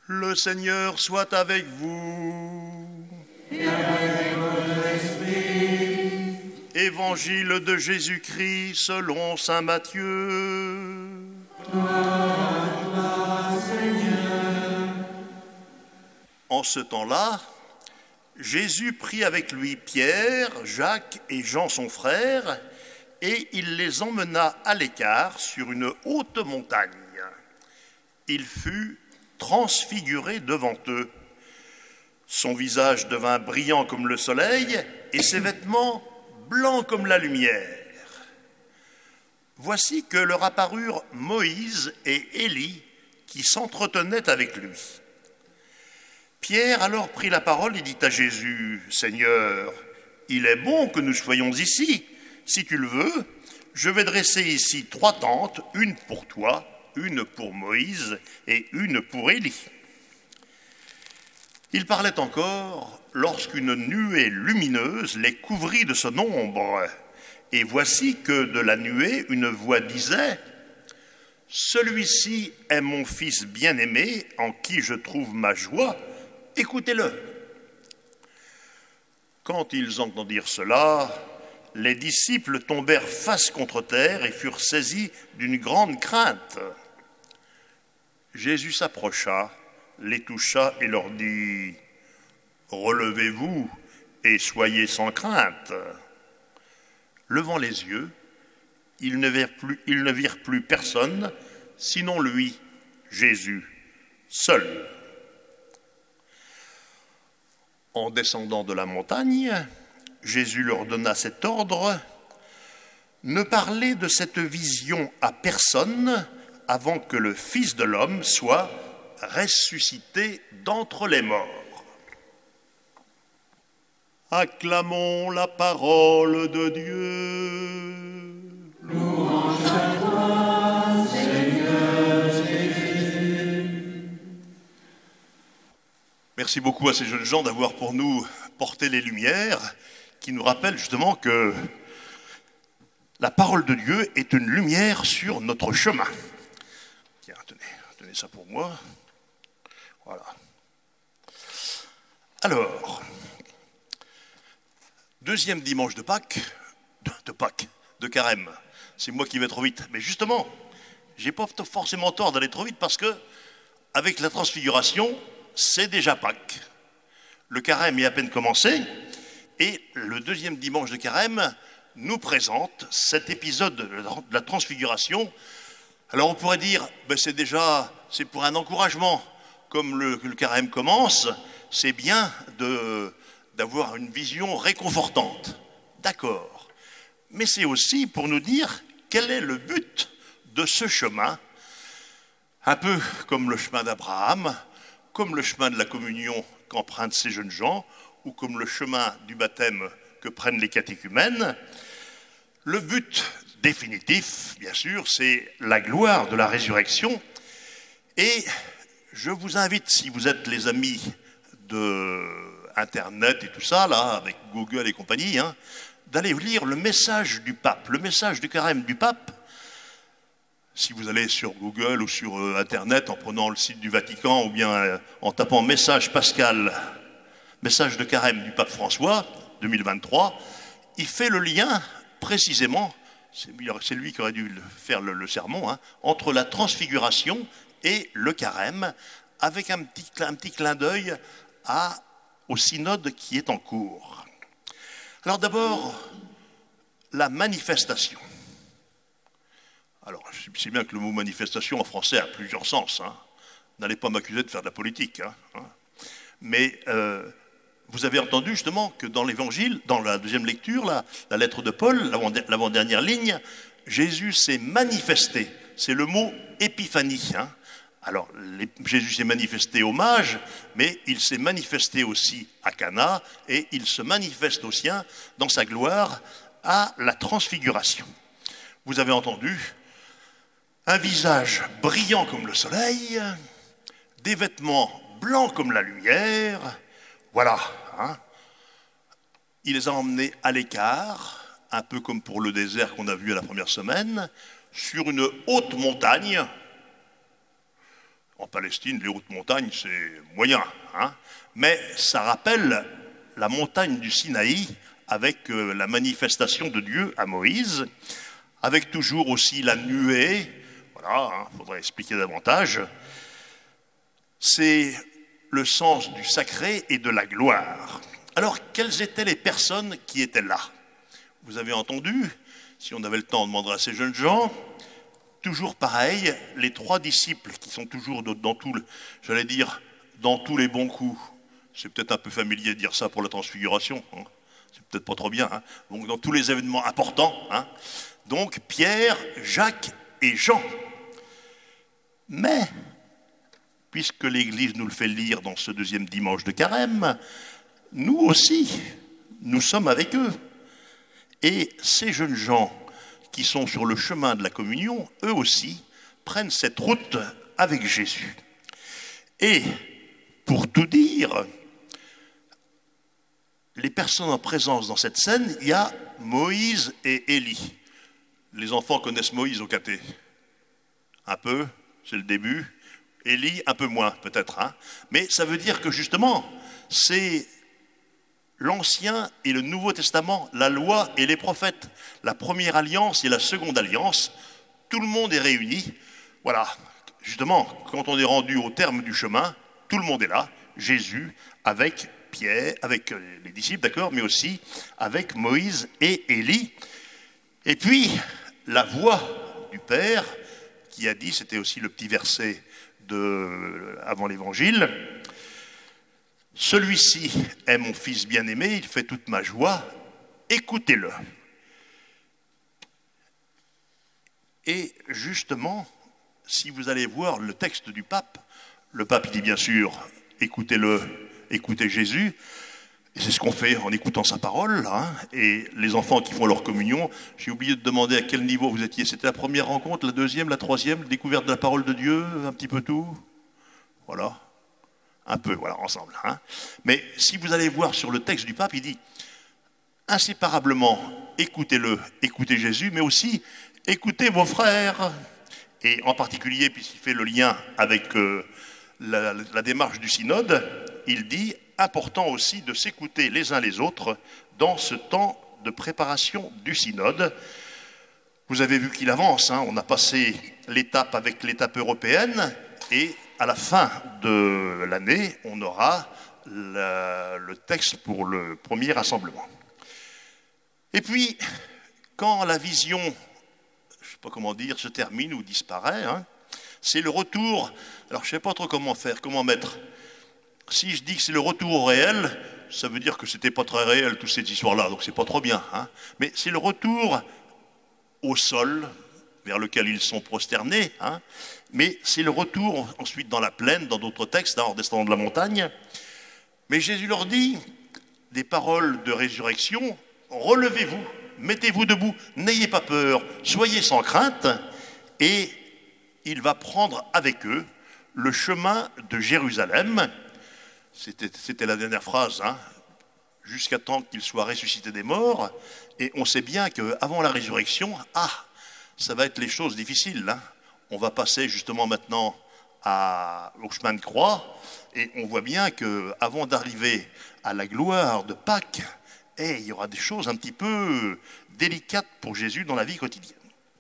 Le Seigneur soit avec vous. Et avec votre esprit. Évangile de Jésus-Christ selon saint Matthieu. Gloire, Seigneur. En ce temps-là, Jésus prit avec lui Pierre, Jacques et Jean son frère, et il les emmena à l'écart sur une haute montagne. Il fut transfiguré devant eux. Son visage devint brillant comme le soleil et ses vêtements blancs comme la lumière. Voici que leur apparurent Moïse et Élie qui s'entretenaient avec lui. Pierre alors prit la parole et dit à Jésus, « Seigneur, il est bon que nous soyons ici. Si tu le veux, je vais dresser ici 3 tentes, une pour toi, une pour Moïse et une pour Élie. » Il parlait encore lorsqu'une nuée lumineuse les couvrit de son ombre. Et voici que de la nuée, une voix disait « Celui-ci est mon fils bien-aimé, en qui je trouve ma joie, écoutez-le. » Quand ils entendirent cela, les disciples tombèrent face contre terre et furent saisis d'une grande crainte. Jésus s'approcha, les toucha et leur dit « Relevez-vous et soyez sans crainte. » Levant les yeux, ils ne virent plus personne, sinon lui, Jésus, seul. En descendant de la montagne, Jésus leur donna cet ordre « Ne parlez de cette vision à personne avant que le Fils de l'homme soit ressuscité d'entre les morts. » Acclamons la parole de Dieu. Louange à toi, Seigneur Jésus. Merci beaucoup à ces jeunes gens d'avoir pour nous porté les lumières qui nous rappellent justement que la parole de Dieu est une lumière sur notre chemin. Tiens, tenez ça pour moi. Voilà. Alors, deuxième dimanche de Pâques, de Carême. C'est moi qui vais trop vite. Mais justement, j'ai pas forcément tort d'aller trop vite parce que, avec la transfiguration, c'est déjà Pâques. Le Carême est à peine commencé et le deuxième dimanche de Carême nous présente cet épisode de la transfiguration. Alors on pourrait dire, c'est pour un encouragement. Comme le Carême commence, c'est bien d'avoir une vision réconfortante. D'accord. Mais c'est aussi pour nous dire quel est le but de ce chemin, un peu comme le chemin d'Abraham, comme le chemin de la communion qu'empruntent ces jeunes gens, ou comme le chemin du baptême que prennent les catéchumènes. Le but définitif, bien sûr, c'est la gloire de la résurrection. Et je vous invite, si vous êtes les amis de Internet et tout ça, là, avec Google et compagnie, d'aller lire le message du pape, le message du Carême du pape. Si vous allez sur Google ou sur Internet en prenant le site du Vatican ou bien en tapant message pascal, message de Carême du pape François, 2023, il fait le lien précisément, c'est lui qui aurait dû faire le sermon, entre la transfiguration et le Carême, avec un petit clin d'œil au synode qui est en cours. Alors d'abord, la manifestation. Alors, je sais bien que le mot manifestation en français a plusieurs sens. N'allez pas m'accuser de faire de la politique. Mais vous avez entendu justement que dans l'Évangile, dans la deuxième lecture, la lettre de Paul, l'avant-dernière ligne, Jésus s'est manifesté. C'est le mot épiphanie. Alors, Jésus s'est manifesté aux mages, mais il s'est manifesté aussi à Cana, et il se manifeste aussi dans sa gloire à la transfiguration. Vous avez entendu un visage brillant comme le soleil, des vêtements blancs comme la lumière, voilà. Il les a emmenés à l'écart, un peu comme pour le désert qu'on a vu à la première semaine, sur une haute montagne. En Palestine, les hautes montagnes, c'est moyen, hein, mais ça rappelle la montagne du Sinaï avec la manifestation de Dieu à Moïse, avec toujours aussi la nuée. Voilà, il faudrait expliquer davantage. C'est le sens du sacré et de la gloire. Alors, quelles étaient les personnes qui étaient là? Vous avez entendu, si on avait le temps, on demanderait à ces jeunes gens. Toujours pareil, les 3 disciples qui sont toujours dans j'allais dire, dans tous les bons coups. C'est peut-être un peu familier de dire ça pour la transfiguration, hein. C'est peut-être pas trop bien, hein. Donc dans tous les événements importants, hein. Donc Pierre, Jacques et Jean. Mais, puisque l'Église nous le fait lire dans ce 2e dimanche de Carême, nous aussi, nous sommes avec eux. Et ces jeunes gens qui sont sur le chemin de la communion, eux aussi, prennent cette route avec Jésus. Et, pour tout dire, les personnes en présence dans cette scène, il y a Moïse et Élie. Les enfants connaissent Moïse au caté. Un peu, c'est le début. Élie, un peu moins, peut-être, hein. Mais ça veut dire que, justement, c'est l'Ancien et le Nouveau Testament, la loi et les prophètes, la première alliance et la seconde alliance, tout le monde est réuni. Voilà, justement, quand on est rendu au terme du chemin, tout le monde est là, Jésus, avec Pierre, avec les disciples, d'accord, mais aussi avec Moïse et Élie. Et puis, la voix du Père, qui a dit, c'était aussi le petit verset avant l'Évangile, « Celui-ci est mon fils bien-aimé, il fait toute ma joie, écoutez-le. » Et justement, si vous allez voir le texte du pape, le pape dit bien sûr, écoutez-le, écoutez Jésus, et c'est ce qu'on fait en écoutant sa parole, hein, et les enfants qui font leur communion, j'ai oublié de demander à quel niveau vous étiez, c'était la première rencontre, la 2e, la 3e, découverte de la parole de Dieu, un petit peu tout, voilà. Un peu, voilà, ensemble. Hein. Mais si vous allez voir sur le texte du pape, il dit inséparablement, écoutez-le, écoutez Jésus, mais aussi écoutez vos frères. Et en particulier, puisqu'il fait le lien avec la démarche du synode, il dit important aussi de s'écouter les uns les autres dans ce temps de préparation du synode. Vous avez vu qu'il avance, hein, on a passé l'étape avec l'étape européenne et à la fin de l'année, on aura le texte pour le premier rassemblement. Et puis, quand la vision, je ne sais pas comment dire, se termine ou disparaît, hein, c'est le retour. Alors, je ne sais pas trop comment faire, comment mettre. Si je dis que c'est le retour au réel, ça veut dire que ce n'était pas très réel, toute cette histoire-là, donc c'est pas trop bien. Hein. Mais c'est le retour au sol, vers lequel ils sont prosternés, hein, mais c'est le retour ensuite dans la plaine, dans d'autres textes, hein, en descendant de la montagne. Mais Jésus leur dit des paroles de résurrection, relevez-vous, mettez-vous debout, n'ayez pas peur, soyez sans crainte, et il va prendre avec eux le chemin de Jérusalem. C'était la dernière phrase, hein, jusqu'à temps qu'il soit ressuscité des morts, et on sait bien qu'avant la résurrection, ça va être les choses difficiles. Hein. On va passer justement maintenant au chemin de croix et on voit bien qu'avant d'arriver à la gloire de Pâques, il y aura des choses un petit peu délicates pour Jésus dans la vie quotidienne.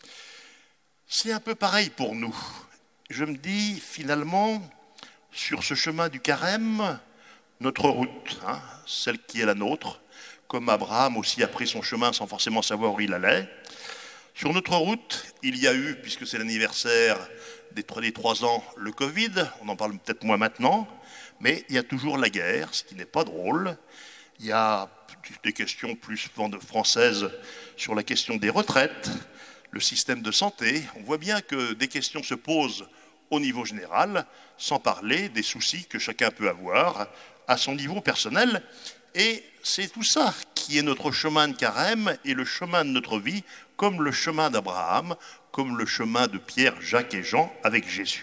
C'est un peu pareil pour nous. Je me dis finalement, sur ce chemin du carême, notre route, hein, celle qui est la nôtre, comme Abraham aussi a pris son chemin sans forcément savoir où il allait, sur notre route, il y a eu, puisque c'est l'anniversaire des 3 ans, le Covid, on en parle peut-être moins maintenant, mais il y a toujours la guerre, ce qui n'est pas drôle. Il y a des questions plus françaises sur la question des retraites, le système de santé. On voit bien que des questions se posent au niveau général, sans parler des soucis que chacun peut avoir à son niveau personnel. Et c'est tout ça qui est notre chemin de carême et le chemin de notre vie, comme le chemin d'Abraham, comme le chemin de Pierre, Jacques et Jean avec Jésus.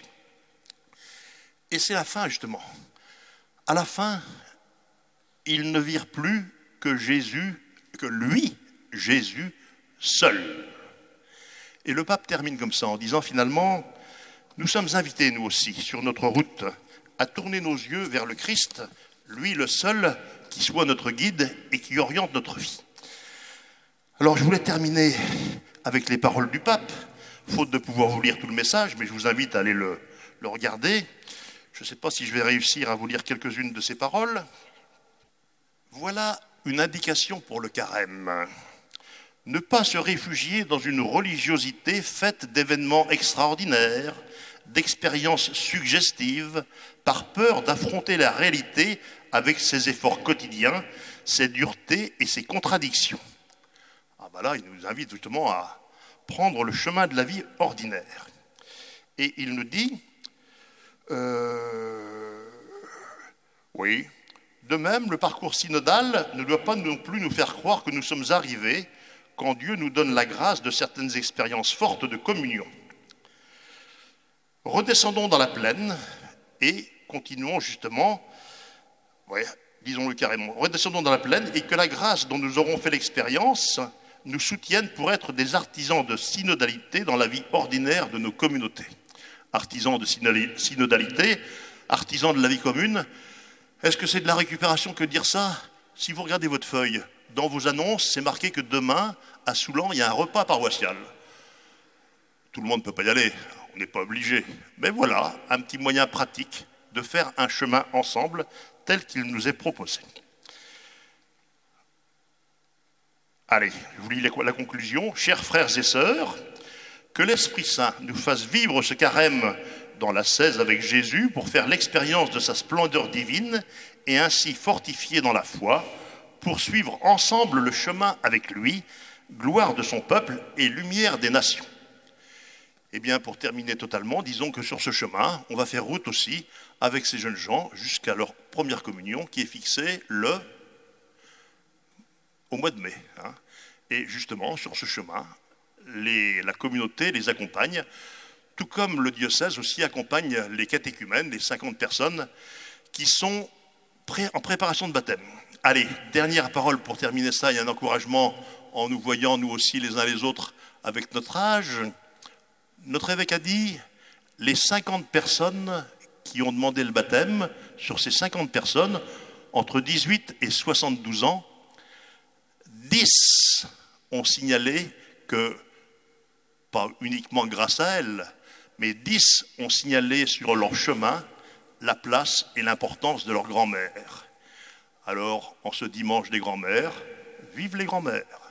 Et c'est la fin, justement. À la fin, ils ne virent plus que lui, Jésus, seul. Et le pape termine comme ça, en disant finalement, Nous sommes invités, nous aussi, sur notre route, à tourner nos yeux vers le Christ, lui le seul qui soit notre guide et qui oriente notre vie. Alors je voulais terminer avec les paroles du pape, faute de pouvoir vous lire tout le message, mais je vous invite à aller le regarder. Je ne sais pas si je vais réussir à vous lire quelques-unes de ces paroles. Voilà une indication pour le carême. Ne pas se réfugier dans une religiosité faite d'événements extraordinaires, d'expériences suggestives, par peur d'affronter la réalité avec ses efforts quotidiens, ses duretés et ses contradictions. Ah ben là, il nous invite justement à prendre le chemin de la vie ordinaire. Et il nous dit, oui, de même, le parcours synodal ne doit pas non plus nous faire croire que nous sommes arrivés quand Dieu nous donne la grâce de certaines expériences fortes de communion. Redescendons dans la plaine et continuons justement, disons-le carrément, redescendons dans la plaine et que la grâce dont nous aurons fait l'expérience nous soutienne pour être des artisans de synodalité dans la vie ordinaire de nos communautés. Artisans de synodalité, artisans de la vie commune, est-ce que c'est de la récupération que de dire ça? Si vous regardez votre feuille, dans vos annonces, c'est marqué que demain, à Soulan, il y a un repas paroissial. Tout le monde ne peut pas y aller, on n'est pas obligé. Mais voilà, un petit moyen pratique de faire un chemin ensemble tel qu'il nous est proposé. Allez, je vous lis la conclusion. Chers frères et sœurs, que l'Esprit Saint nous fasse vivre ce carême dans l'ascèse avec Jésus pour faire l'expérience de sa splendeur divine et ainsi fortifier dans la foi, poursuivre ensemble le chemin avec lui, gloire de son peuple et lumière des nations. Eh bien, pour terminer totalement, disons que sur ce chemin, on va faire route aussi avec ces jeunes gens jusqu'à leur première communion qui est fixée au mois de mai. Et justement, sur ce chemin, la communauté les accompagne, tout comme le diocèse aussi accompagne les catéchumènes, les 50 personnes qui sont en préparation de baptême. Allez, dernière parole pour terminer ça, il y a un encouragement en nous voyant, nous aussi, les uns les autres, avec notre âge. Notre évêque a dit, les 50 personnes qui ont demandé le baptême, sur ces 50 personnes, entre 18 et 72 ans, 10 ont signalé que, pas uniquement grâce à elles, mais 10 ont signalé sur leur chemin la place et l'importance de leur grand-mère. Alors, en ce dimanche des grands-mères, vive les grands-mères!